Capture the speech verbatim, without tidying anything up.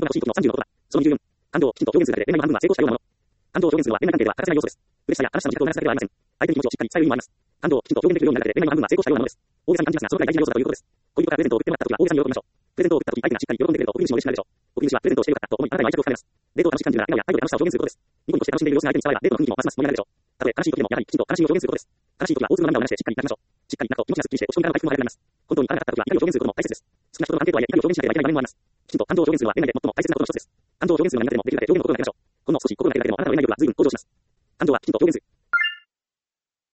欲しい時のさんじゅうのことだ。そのにじゅうよん、感情をきちんと表現するだけで恋愛の半分は成功したようなもの。感情を表現するのは恋愛関係では欠かせない要素です。嬉しさや悲しさの自覚を流すだけではありません。相手の気持ちをしっかり伝える意味もあります。感情をきちんと表現できるようになるだけで恋愛の半分は成功したようなものです。大げさに感じますが、そのくらい大事な要素だということです。恋人からプレゼントを送ってもらった時は大げさに喜びましょう。プレゼントを送った時相手がしっかり喜んでくれると送り主も嬉しくなるでしょう。送り主はプレゼントをしてよかったと思い、あなたに愛着を深めます。デートを楽しく感じるなら、笑顔や態度で楽しさを表現することです。ニコニコして楽しんでいる様子が相手に伝われば、デートの雰囲気もますます盛り上がるでしょう。たとえ悲しい時でも、やはりきちんと悲しみを表現することです。悲しい時は大粒の涙を流してしっかり泣きましょう。しっかり泣くと気持ちがすっきりして、落ち込みからの回復も早くなります。本当に会えなかった時は怒りを表現することも大切です。好きな人との関係とはいえ、怒りを表現しなければいけない場面もあります。きちんと感情を表現するのは恋愛で最も大切なことの一つです。感情を表現するのが苦手でも、できるだけ表現のことをやりましょう。この少し心がけるだけでも、あなたの恋愛力は随分向上します。感情はきちんと表現する。